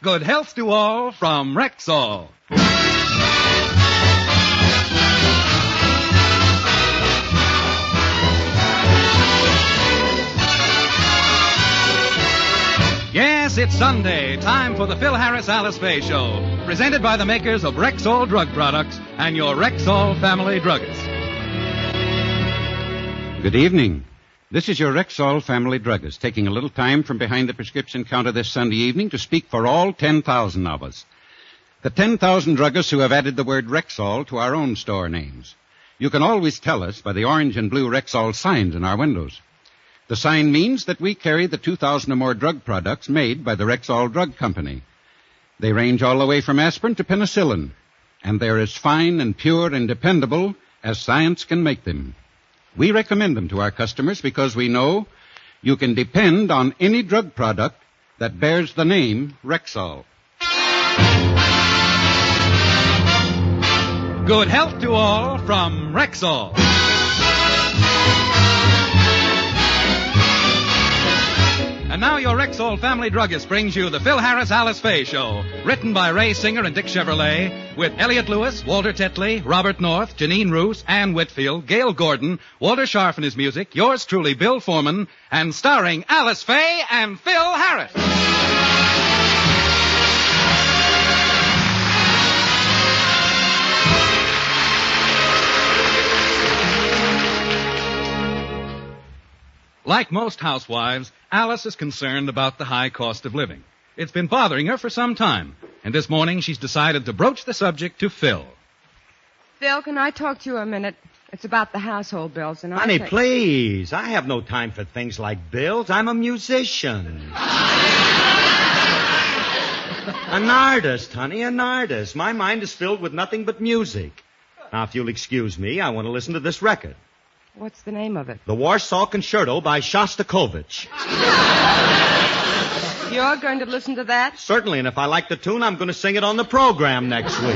Good health to all from Rexall. Yes, it's Sunday, time for the Phil Harris Alice Faye Show, presented by the makers of Rexall Drug Products and your Rexall family druggist. Good evening. This is your Rexall family druggist, taking a little time from behind the prescription counter this Sunday evening to speak for all 10,000 of us. The 10,000 druggists who have added the word Rexall to our own store names. You can always tell us by the orange and blue Rexall signs in our windows. The sign means that we carry the 2,000 or more drug products made by the Rexall Drug Company. They range all the way from aspirin to penicillin, and they're as fine and pure and dependable as science can make them. We recommend them to our customers because we know you can depend on any drug product that bears the name Rexall. Good health to all from Rexall. And now your Rexall family druggist brings you the Phil Harris Alice Faye Show, written by Ray Singer and Dick Chevrolet, with Elliot Lewis, Walter Tetley, Robert North, Janine Roos, Ann Whitfield, Gail Gordon, Walter Scharf and his music, yours truly, Bill Foreman, and starring Alice Faye and Phil Harris. Like most housewives, Alice is concerned about the high cost of living. It's been bothering her for some time, and this morning she's decided to broach the subject to Phil. Phil, can I talk to you a minute? It's about the household bills, and Honey, please. I have no time for things like bills. I'm a musician. An artist, honey, an artist. My mind is filled with nothing but music. Now, if you'll excuse me, I want to listen to this record. What's the name of it? The Warsaw Concerto by Shostakovich. You're going to listen to that? Certainly, and if I like the tune, I'm going to sing it on the program next week.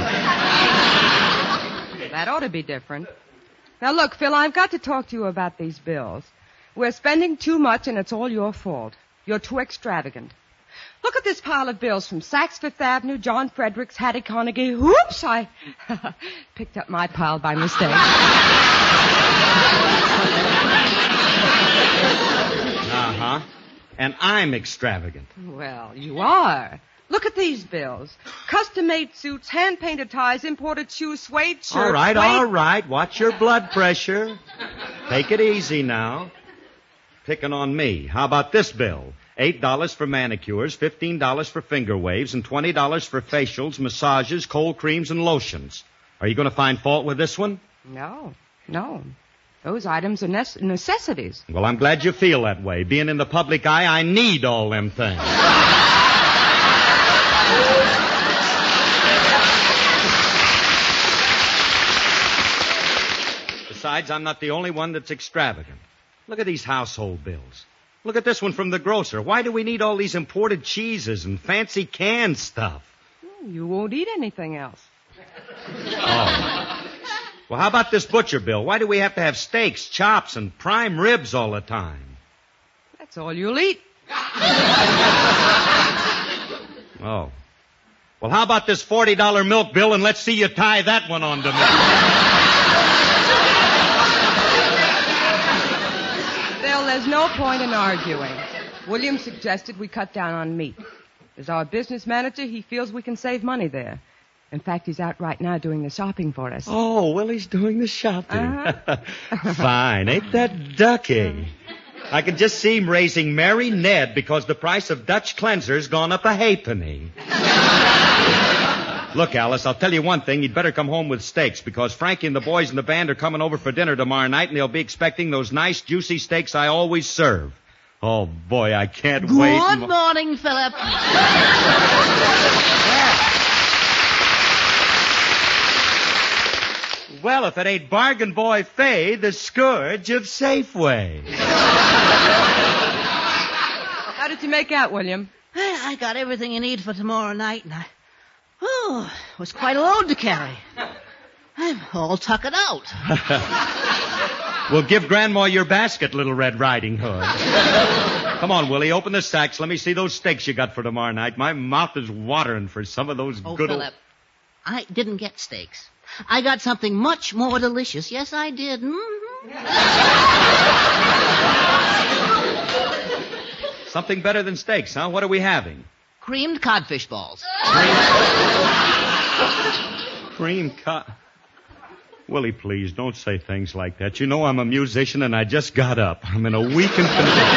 That ought to be different. Now, look, Phil, I've got to talk to you about these bills. We're spending too much, and it's all your fault. You're too extravagant. Look at this pile of bills from Saks Fifth Avenue, John Fredericks, Hattie Carnegie. Whoops, I picked up my pile by mistake. Uh-huh. And I'm extravagant. Well, you are. Look at these bills. Custom-made suits, hand-painted ties, imported shoes, suede shirts. All right. Watch your blood pressure. Take it easy now. Picking on me. How about this bill? $8 for manicures, $15 for finger waves, and $20 for facials, massages, cold creams, and lotions. Are you going to find fault with this one? No. Those items are necessities. Well, I'm glad you feel that way. Being in the public eye, I need all them things. Besides, I'm not the only one that's extravagant. Look at these household bills. Look at this one from the grocer. Why do we need all these imported cheeses and fancy canned stuff? You won't eat anything else. Oh. Well, how about this butcher bill? Why do we have to have steaks, chops, and prime ribs all the time? That's all you'll eat. Oh. Well, how about this $40 milk bill, and let's see you tie that one on to me. Phil, there's no point in arguing. William suggested we cut down on meat. As our business manager, he feels we can save money there. In fact, he's out right now doing the shopping for us. Oh, well, he's doing the shopping. Uh-huh. Fine. Ain't that ducky? I can just see him raising Mary Ned because the price of Dutch cleanser's gone up a halfpenny. Look, Alice, I'll tell you one thing. You'd better come home with steaks because Frankie and the boys in the band are coming over for dinner tomorrow night, and they'll be expecting those nice, juicy steaks I always serve. Oh, boy, I can't wait. Good morning, Philip. Well, if it ain't Bargain Boy Faye, the scourge of Safeway. How did you make out, William? I got everything you need for tomorrow night, and it was quite a load to carry. I'm all tuckered out. Well, give Grandma your basket, Little Red Riding Hood. Come on, Willie, open the sacks. Let me see those steaks you got for tomorrow night. My mouth is watering for some of those Oh, good Philip, I didn't get steaks. I got something much more delicious. Yes, I did. Something better than steaks, huh? What are we having? Creamed codfish balls. Cream cod. Willie, please, don't say things like that. You know I'm a musician and I just got up. I'm in a weakened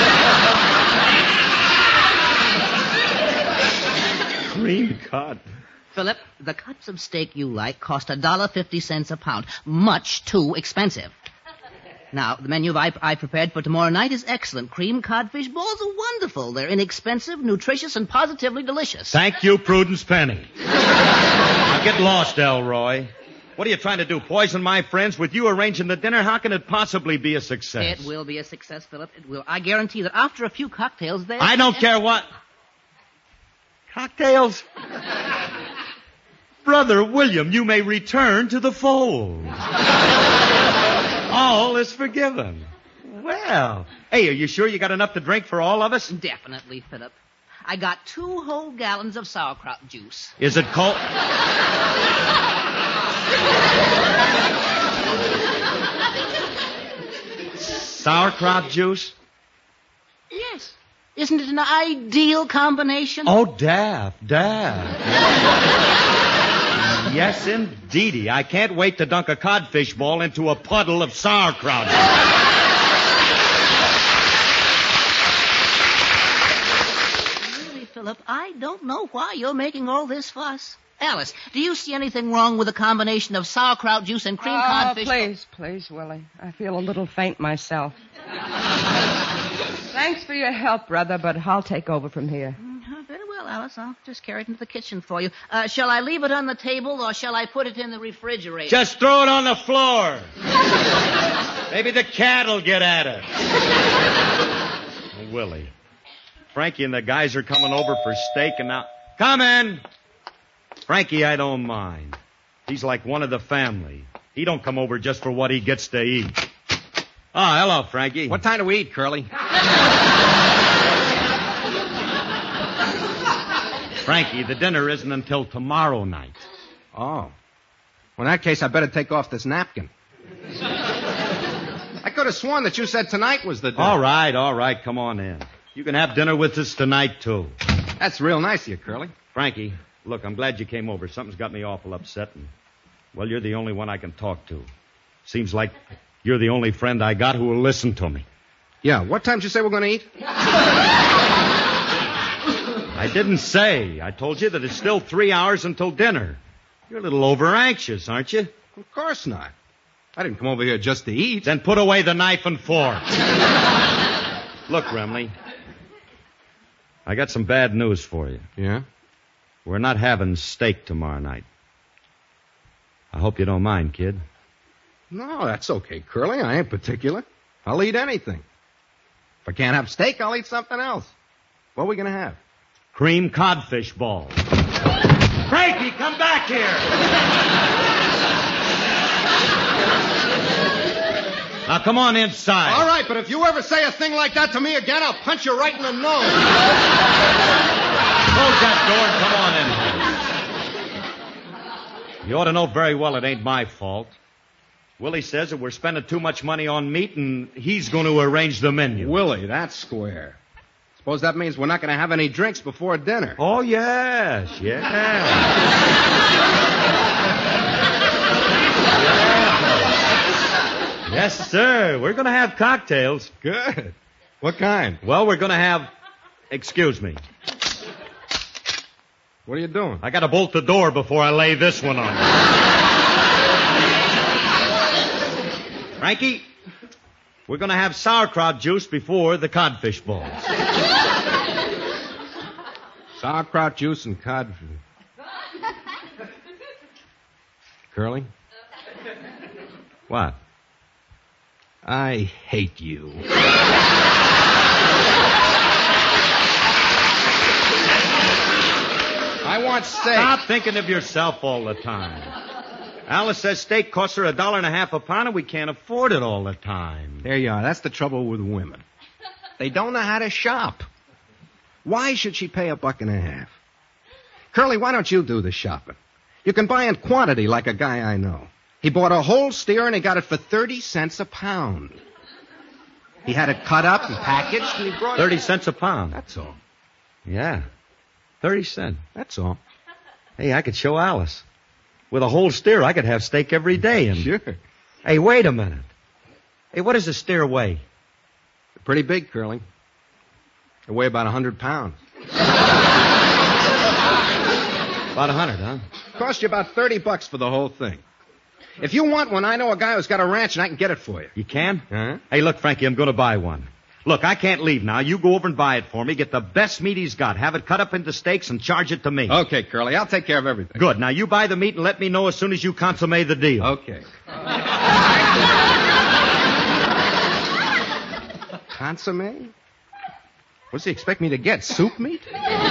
condition. Cream cod. Philip, the cuts of steak you like cost $1.50 a pound. Much too expensive. Now, the menu I prepared for tomorrow night is excellent. Creamed codfish balls are wonderful. They're inexpensive, nutritious, and positively delicious. Thank you, Prudence Penny. Now get lost, Elroy. What are you trying to do, poison my friends? With you arranging the dinner, how can it possibly be a success? It will be a success, Philip. It will. I guarantee that after a few cocktails, there... I don't care what. Cocktails? Brother William, you may return to the fold. All is forgiven. Well, hey, are you sure you got enough to drink for all of us? Definitely, Philip. I got 2 whole gallons of sauerkraut juice. Is it cold? Sauerkraut juice? Yes. Isn't it an ideal combination? Oh, Daff. Yes, indeedy. I can't wait to dunk a codfish ball into a puddle of sauerkraut. Really, Philip, I don't know why you're making all this fuss. Alice, do you see anything wrong with a combination of sauerkraut juice and cream codfish? Please, Willie. I feel a little faint myself. Thanks for your help, brother, but I'll take over from here. Very well, Alice. I'll just carry it into the kitchen for you. Shall I leave it on the table, or shall I put it in the refrigerator? Just throw it on the floor. Maybe the cat'll get at it. Oh, Willie. Frankie and the guys are coming over for steak and now... Come in. Frankie, I don't mind. He's like one of the family. He don't come over just for what he gets to eat. Oh, hello, Frankie. What time do we eat, Curly? Frankie, the dinner isn't until tomorrow night. Oh. Well, in that case, I better take off this napkin. I could have sworn that you said tonight was the dinner. All right. Come on in. You can have dinner with us tonight, too. That's real nice of you, Curly. Frankie, look, I'm glad you came over. Something's got me awful upset. And, well, you're the only one I can talk to. Seems like you're the only friend I got who will listen to me. Yeah, what time did you say we're going to eat? I didn't say. I told you that it's still 3 hours until dinner. You're a little over-anxious, aren't you? Of course not. I didn't come over here just to eat. Then put away the knife and fork. Look, Remley, I got some bad news for you. Yeah? We're not having steak tomorrow night. I hope you don't mind, kid. No, that's okay, Curly. I ain't particular. I'll eat anything. If I can't have steak, I'll eat something else. What are we going to have? Cream codfish balls. Frankie, come back here! Now, come on inside. All right, but if you ever say a thing like that to me again, I'll punch you right in the nose. Close that door and come on in. You ought to know very well it ain't my fault. Willie says that we're spending too much money on meat, and he's going to arrange the menu. Willie, that's square. Suppose that means we're not going to have any drinks before dinner. Oh, yes. Yes, sir. We're going to have cocktails. Good. What kind? Well, we're going to have... Excuse me. What are you doing? I got to bolt the door before I lay this one on. Frankie, we're going to have sauerkraut juice before the codfish balls. Sauerkraut juice and codfish. Curly? What? I hate you. I want steak. Stop thinking of yourself all the time. Alice says steak costs her $1.50 a pound, and we can't afford it all the time. There you are. That's the trouble with women. They don't know how to shop. Why should she pay $1.50? Curly, why don't you do the shopping? You can buy in quantity like a guy I know. He bought a whole steer and he got it for 30 cents a pound. He had it cut up and packaged and he brought 30 cents a pound. That's all. Yeah. 30 cents. That's all. Hey, I could show Alice. With a whole steer, I could have steak every day. And... Sure. Hey, wait a minute. Hey, what does a steer weigh? Pretty big, Curly. They weigh about 100 pounds. About 100, huh? Cost you about $30 for the whole thing. If you want one, I know a guy who's got a ranch and I can get it for you. You can? Huh? Hey, look, Frankie, I'm going to buy one. Look, I can't leave now. You go over and buy it for me. Get the best meat he's got. Have it cut up into steaks and charge it to me. Okay, Curly. I'll take care of everything. Good. Now, you buy the meat and let me know as soon as you consummate the deal. Okay. Consomme? What's he expect me to get? Soup meat?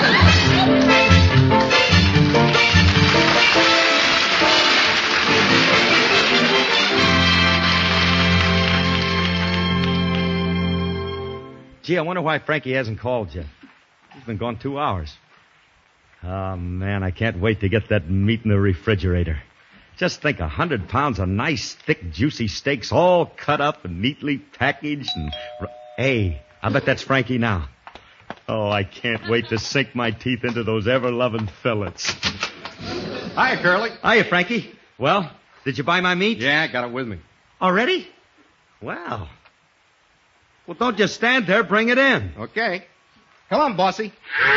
Gee, I wonder why Frankie hasn't called yet. He's been gone 2 hours. Oh, man, I can't wait to get that meat in the refrigerator. Just think, 100 pounds of nice, thick, juicy steaks all cut up and neatly packaged and... Hey, I bet that's Frankie now. Oh, I can't wait to sink my teeth into those ever-loving fillets. Hiya, Curly. Hiya, Frankie. Well, did you buy my meat? Yeah, I got it with me. Already? Wow. Well, don't just stand there. Bring it in. Okay. Come on, bossy.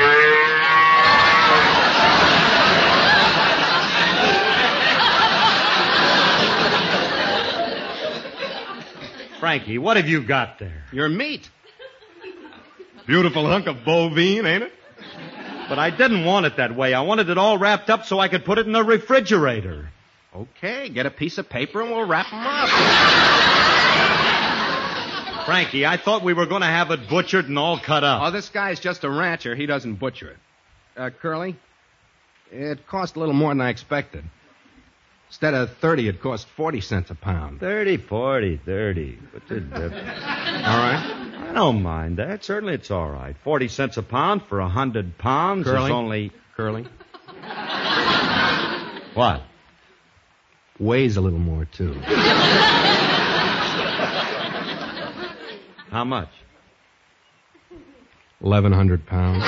Frankie, what have you got there? Your meat. Beautiful hunk of bovine, ain't it? But I didn't want it that way. I wanted it all wrapped up so I could put it in the refrigerator. Okay, get a piece of paper and we'll wrap them up. Frankie, I thought we were going to have it butchered and all cut up. Oh, this guy's just a rancher. He doesn't butcher it. Curly, it cost a little more than I expected. Instead of 30, it cost 40 cents a pound. 30, 40, 30. What's the difference? All right. I don't mind that. Certainly it's all right. 40 cents a pound for 100 pounds Curly? is only... Curly. What? Weighs a little more, too. How much? 1,100 pounds.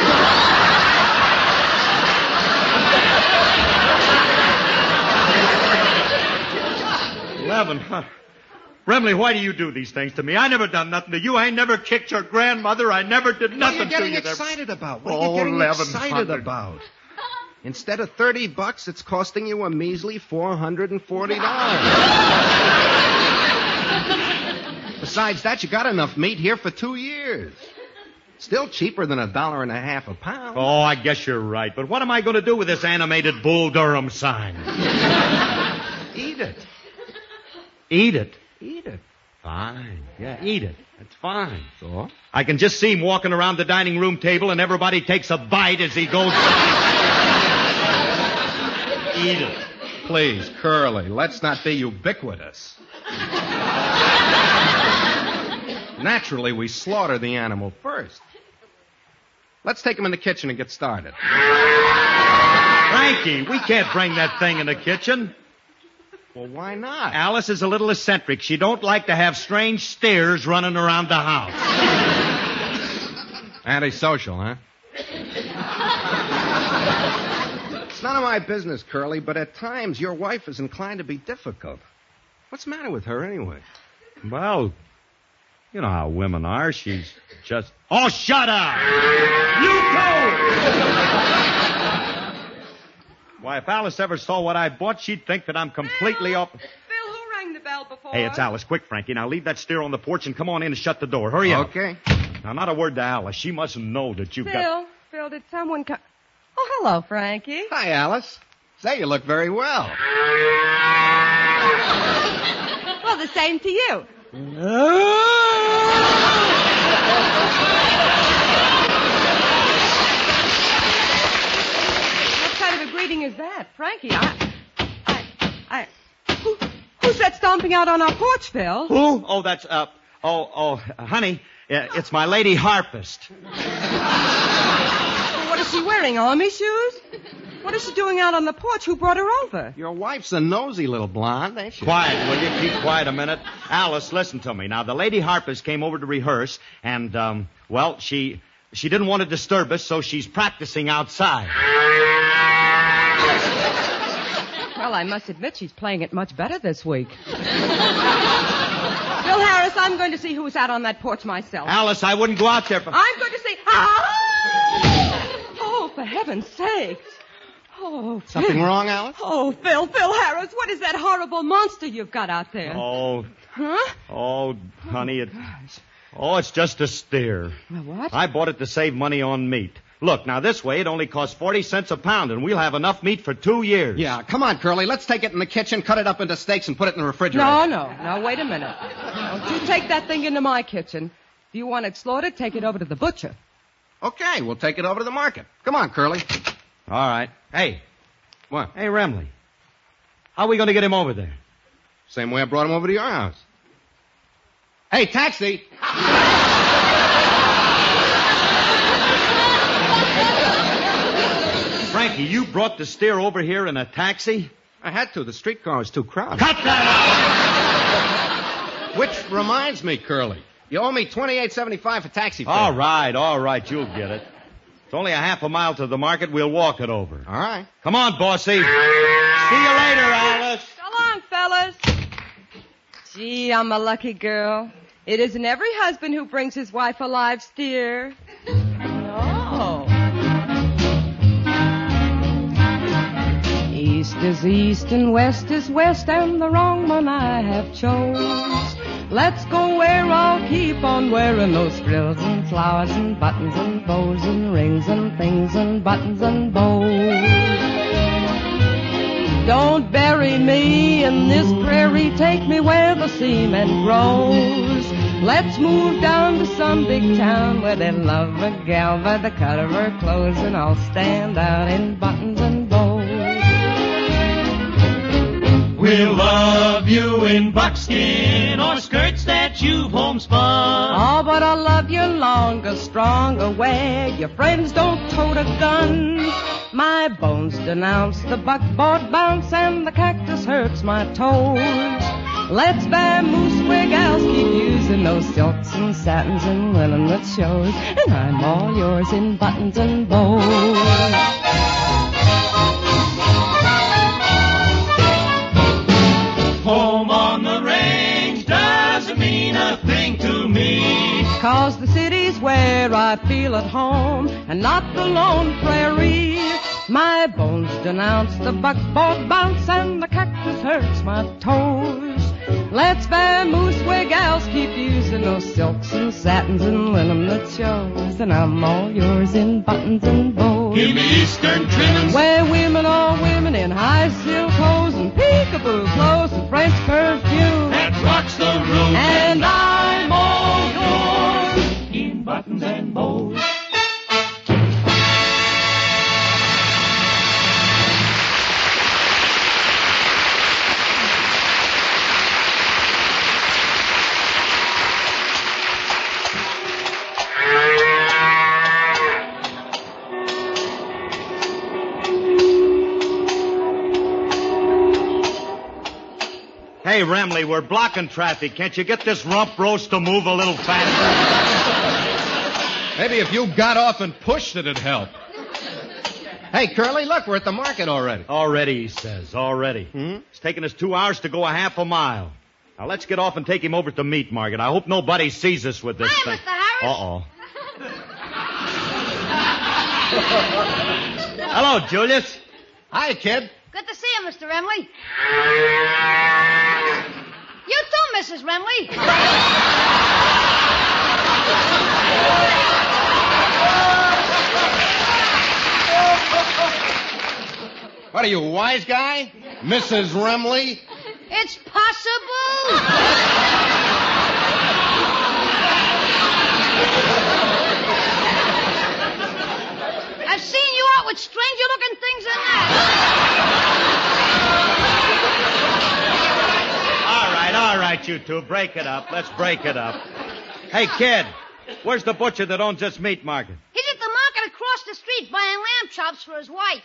1,100. Brimley, why do you do these things to me? I never done nothing to you. I ain't never kicked your grandmother. I never did nothing to you. What are you getting excited about? What are Oh, you getting 1,100. excited about? Instead of $30, it's costing you a measly $440. Besides that, you got enough meat here for 2 years. Still cheaper than $1.50 a pound. Oh, I guess you're right. But what am I going to do with this animated Bull Durham sign? Eat it. Eat it. Eat it. Fine. Yeah, eat it. That's fine. So? I can just see him walking around the dining room table and everybody takes a bite as he goes. Eat it. Please, Curly, let's not be ubiquitous. Naturally, we slaughter the animal first. Let's take him in the kitchen and get started. Frankie, we can't bring that thing in the kitchen. Well, why not? Alice is a little eccentric. She don't like to have strange stares running around the house. Antisocial, huh? It's none of my business, Curly, but at times your wife is inclined to be difficult. What's the matter with her, anyway? Well, you know how women are. She's just... Oh, shut up! You go! Why, if Alice ever saw what I bought, she'd think that I'm completely off... Phil, who rang the bell before? Hey, it's Alice. Quick, Frankie. Now leave that steer on the porch and come on in and shut the door. Hurry up. Okay. Now, not a word to Alice. She mustn't know that you've got... Phil, did someone come... Oh, hello, Frankie. Hi, Alice. Say, you look very well. Well, the same to you. What kind of a greeting is that? Frankie, who's that stomping out on our porch, Phil? Who? Oh, that's, honey, It's my lady harpist. What is she wearing, army shoes? What is she doing out on the porch? Who brought her over? Your wife's a nosy little blonde, ain't she? Quiet, will you? Keep quiet a minute. Alice, listen to me. Now, the lady harpist came over to rehearse, and, she didn't want to disturb us, so she's practicing outside. Well, I must admit she's playing it much better this week. Bill Harris, I'm going to see who's out on that porch myself. Alice, I wouldn't go out there for... I'm going to see... Oh, for heaven's sakes. Oh, Something Phil. wrong, Alice? Oh, Phil Harris, what is that horrible monster you've got out there? Oh. Huh? Oh, honey, it's just a steer. What? I bought it to save money on meat. Look, now this way it only costs 40 cents a pound, and we'll have enough meat for 2 years. Yeah, come on, Curly. Let's take it in the kitchen, cut it up into steaks, and put it in the refrigerator. No, wait a minute. Don't you take that thing into my kitchen. If you want it slaughtered, take it over to the butcher. Okay, we'll take it over to the market. Come on, Curly. All right. Hey. What? Hey, Remley. How are we going to get him over there? Same way I brought him over to your house. Hey, taxi! Frankie, you brought the steer over here in a taxi? I had to. The streetcar was too crowded. Cut that out! Which reminds me, Curly. You owe me $28.75 for taxi fare. All right. You'll get it. It's only a half a mile to the market. We'll walk it over. All right. Come on, bossy. See you later, Alice. So long, fellas. Gee, I'm a lucky girl. It isn't every husband who brings his wife a live steer. Oh. East is east and west is west, and the wrong one I have chose. Let's go where I'll keep on wearing those frills and flowers and buttons and bows and rings and things and buttons and bows. Don't bury me in this prairie, take me where the cement grows. Let's move down to some big town where they love a gal by the cut of her clothes, and I'll stand out in buttons and bows. We'll love you in buckskin or skirts that you've homespun. Oh, but I'll love you longer, stronger, where your friends don't tote a gun. My bones denounce the buckboard bounce, and the cactus hurts my toes. Let's vamoose where gals keep using those silks and satins and linen that shows, and I'm all yours in buttons and bows. Home on the range doesn't mean a thing to me. 'Cause the city's where I feel at home, and not the lone prairie. My bones denounce the buckboard bounce, and the cactus hurts my toes. Let's vamoose where gals keep using those silks and satins and linen that shows, and I'm all yours in buttons and bows. Give me Eastern trimmings, where women are women in high silk hose and peekaboo clothes and French perfume that rocks the room. And I'm all yours in buttons and bows. Hey, Remley, we're blocking traffic. Can't you get this rump roast to move a little faster? Maybe if you got off and pushed it'd help. Hey, Curly, look, we're at the market already. Already, he says, already. It's taken us 2 hours to go a half a mile. Now, let's get off and take him over to the meat market. I hope nobody sees us with this Hi, thing. Mr. Harris. Uh-oh. Hello, Julius. Hi, kid. Good to see you, Mr. Remley. You too, Mrs. Remley. What are you, wise guy? Mrs. Remley? It's possible. I've seen you out with stranger-looking things than that. All right, you two. Break it up. Let's break it up. Hey, kid. Where's the butcher that owns this meat market? He's at the market across the street buying lamb chops for his wife.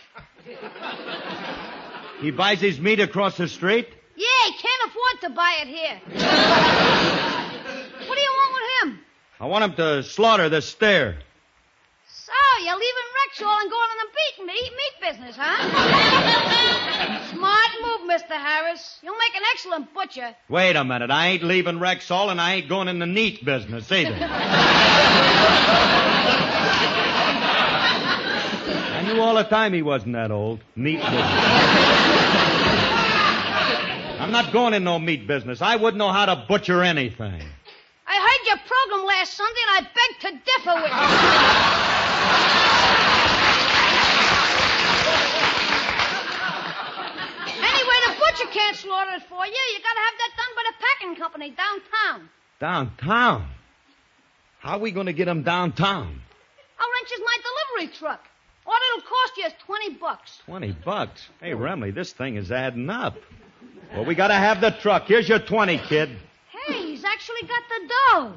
He buys his meat across the street? Yeah, he can't afford to buy it here. What do you want with him? I want him to slaughter the steer. So, you're leaving Rexall and going in the meat business, huh? Smart move, Mr. Harris. You'll make an excellent butcher. Wait a minute. I ain't leaving Rexall, and I ain't going in the neat business either. I knew all the time he wasn't that old. Neat business. I'm not going in no meat business. I wouldn't know how to butcher anything. I heard your program last Sunday, and I beg to differ with you. Anyway, the butcher can't slaughter it for you. You gotta have that done by the packing company downtown. Downtown? How are we going to get him downtown? I'll rent you my delivery truck. All it'll cost you is $20. $20? Hey, Remley, this thing is adding up. Well, we got to have the truck. Here's your 20, kid. Hey, he's actually got the dough.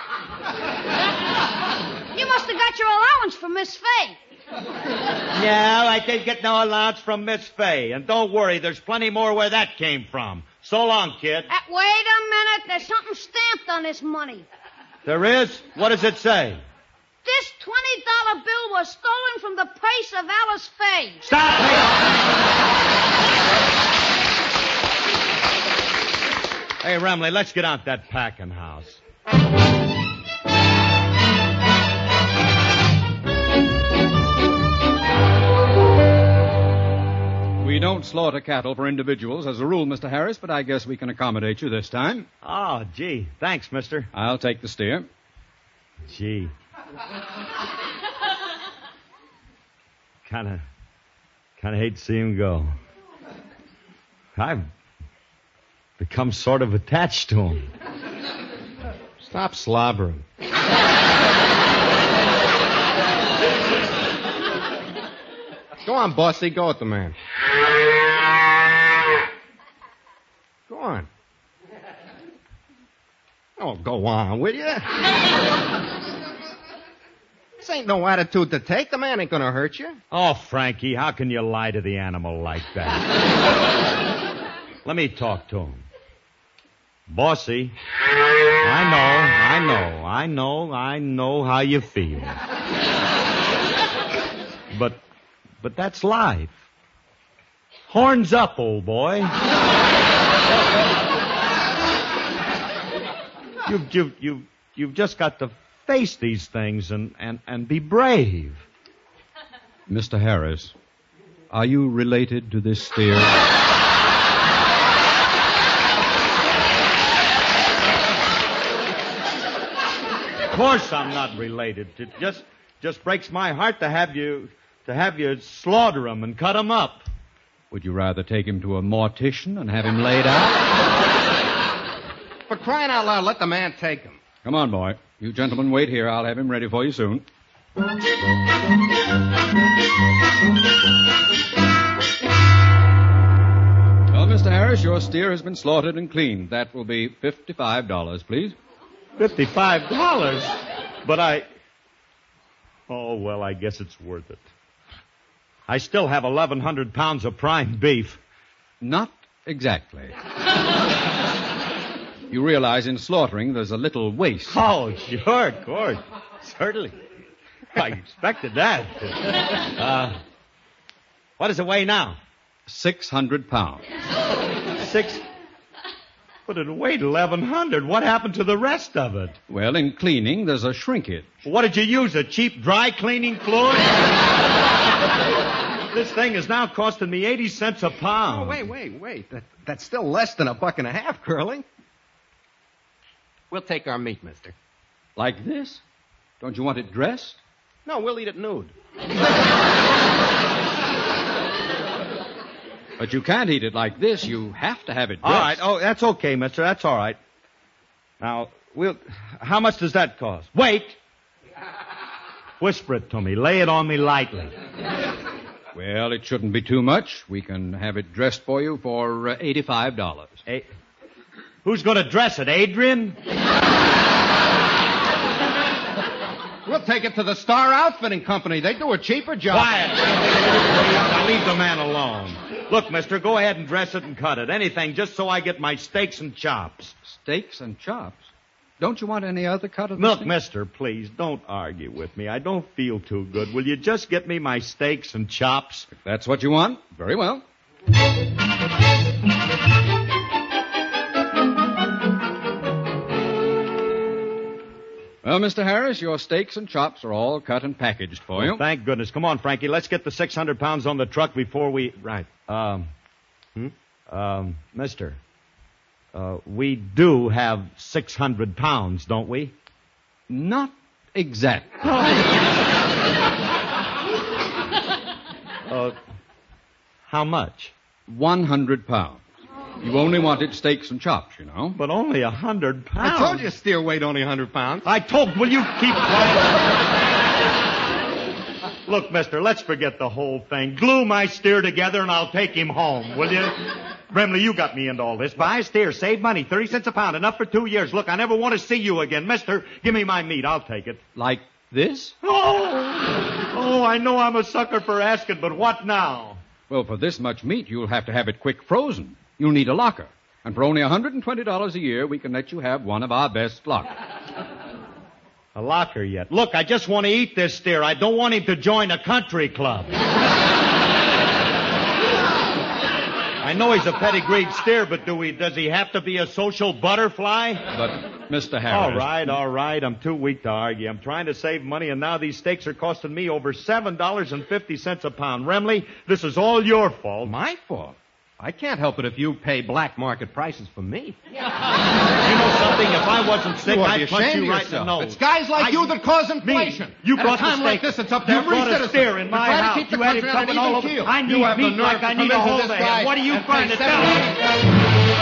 You must have got your allowance from Miss Fay. No, I didn't get no allowance from Miss Fay. And don't worry, there's plenty more where that came from. So long, kid. Wait a minute. There's something stamped on this money. There is? What does it say? This $20 bill was stolen from the purse of Alice Fay. Stop me! Hey, Remley, let's get out that packing house. We don't slaughter cattle for individuals as a rule, Mr. Harris, but I guess we can accommodate you this time. Oh, gee. Thanks, mister. I'll take the steer. Gee. Kind of hate to see him go. I've become sort of attached to him. Stop slobbering. Go on, bossy. Go with the man. Go on. Oh, go on, will you? This ain't no attitude to take. The man ain't gonna hurt you. Oh, Frankie, how can you lie to the animal like that? Let me talk to him. Bossy, I know how you feel. But that's life. Horns up, old boy. You've just got to face these things and be brave. Mr. Harris, are you related to this steer? Of course I'm not related. It just breaks my heart to have you slaughter him and cut him up. Would you rather take him to a mortician and have him laid out? For crying out loud, let the man take him. Come on, boy. You gentlemen wait here. I'll have him ready for you soon. Well, Mr. Harris, your steer has been slaughtered and cleaned. That will be $55, please. $55? But oh, well, I guess it's worth it. I still have 1,100 pounds of prime beef. Not exactly. You realize in slaughtering there's a little waste. Oh, sure, of course. Certainly. I expected that. What does it weigh now? 600 pounds. But it weighed 1,100. What happened to the rest of it? Well, in cleaning, there's a shrinkage. What did you use, a cheap dry cleaning fluid? This thing is now costing me 80 cents a pound. Oh, wait. That's still less than $1.50, Curly. We'll take our meat, mister. Like this? Don't you want it dressed? No, we'll eat it nude. But you can't eat it like this. You have to have it dressed. All right. Oh, that's okay, mister. That's all right. Now, how much does that cost? Wait. Whisper it to me. Lay it on me lightly. Well, it shouldn't be too much. We can have it dressed for you for $85. Who's going to dress it, Adrian? We'll take it to the Star Outfitting Company. They do a cheaper job. Quiet. Now leave the man alone. Look, mister, go ahead and dress it and cut it. Anything, just so I get my steaks and chops. Steaks and chops? Don't you want any other cut of Look, mister, please, don't argue with me. I don't feel too good. Will you just get me my steaks and chops? If that's what you want, very well. Well, Mr. Harris, your steaks and chops are all cut and packaged for you. Thank goodness. Come on, Frankie. Let's get the 600 pounds on the truck before we... Right. Mister, we do have 600 pounds, don't we? Not exactly. How much? 100 pounds. You only wanted steaks and chops, you know. But only 100 pounds. I told you steer weight only 100 pounds. Will you keep quiet? Look, mister, let's forget the whole thing. Glue my steer together and I'll take him home, will you? Brimley, you got me into all this. Buy a steer, save money, 30 cents a pound, enough for 2 years. Look, I never want to see you again. Mister, give me my meat. I'll take it. Like this? Oh, I know I'm a sucker for asking, but what now? Well, for this much meat, you'll have to have it quick frozen. You'll need a locker. And for only $120 a year, we can let you have one of our best lockers. A locker yet? Look, I just want to eat this steer. I don't want him to join a country club. I know he's a pedigreed steer, but does he have to be a social butterfly? But, Mr. Harris... All right. I'm too weak to argue. I'm trying to save money, and now these steaks are costing me over $7.50 a pound. Remley, this is all your fault. My fault? I can't help it if you pay black market prices for me. You know something? If I wasn't sick, I'd punch you right in the yourself. nose. It's guys like you that cause inflation. You At brought a time the like steak. this, it's up to You every brought a citizen steer in my to try house. to keep the You had it country on an coming all even over. keel. I You need have the meat nerve like to I come need a into whole this man. guy What are you and trying pay to tell me?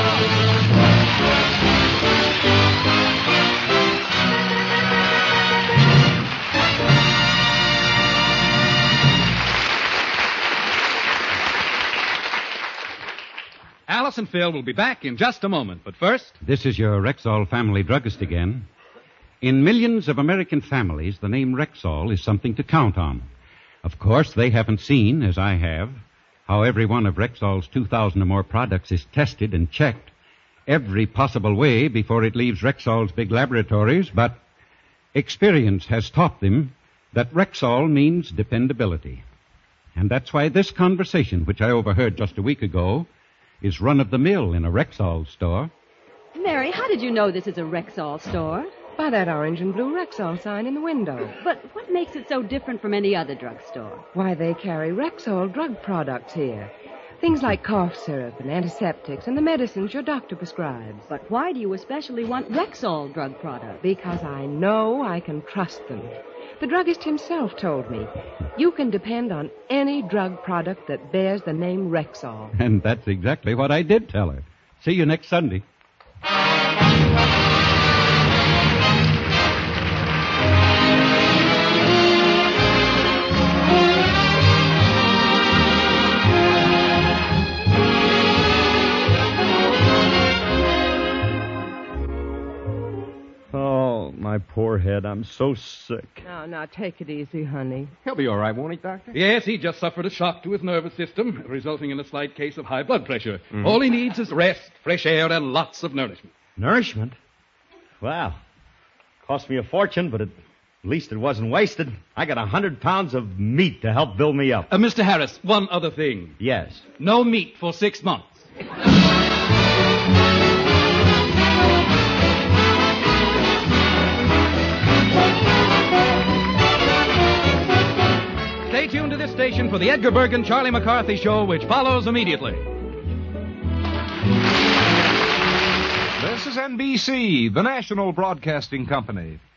Alice and Phil will be back in just a moment, but first... This is your Rexall family druggist again. In millions of American families, the name Rexall is something to count on. Of course, they haven't seen, as I have, how every one of Rexall's 2,000 or more products is tested and checked every possible way before it leaves Rexall's big laboratories, but experience has taught them that Rexall means dependability. And that's why this conversation, which I overheard just a week ago, is run-of-the-mill in a Rexall store. Mary, how did you know this is a Rexall store? By that orange and blue Rexall sign in the window. But what makes it so different from any other drugstore? Why, they carry Rexall drug products here. Things like cough syrup and antiseptics and the medicines your doctor prescribes. But why do you especially want Rexall drug products? Because I know I can trust them. The druggist himself told me, you can depend on any drug product that bears the name Rexall. And that's exactly what I did tell her. See you next Sunday. My poor head. I'm so sick. Now, take it easy, honey. He'll be all right, won't he, Doctor? Yes, he just suffered a shock to his nervous system, resulting in a slight case of high blood pressure. All he needs is rest, fresh air, and lots of nourishment. Nourishment? Wow. Cost me a fortune, but at least it wasn't wasted. I got 100 pounds of meat to help build me up. Mr. Harris, one other thing. Yes. No meat for 6 months. Stay tuned to this station for the Edgar Bergen Charlie McCarthy Show, which follows immediately. This is NBC, the national broadcasting company.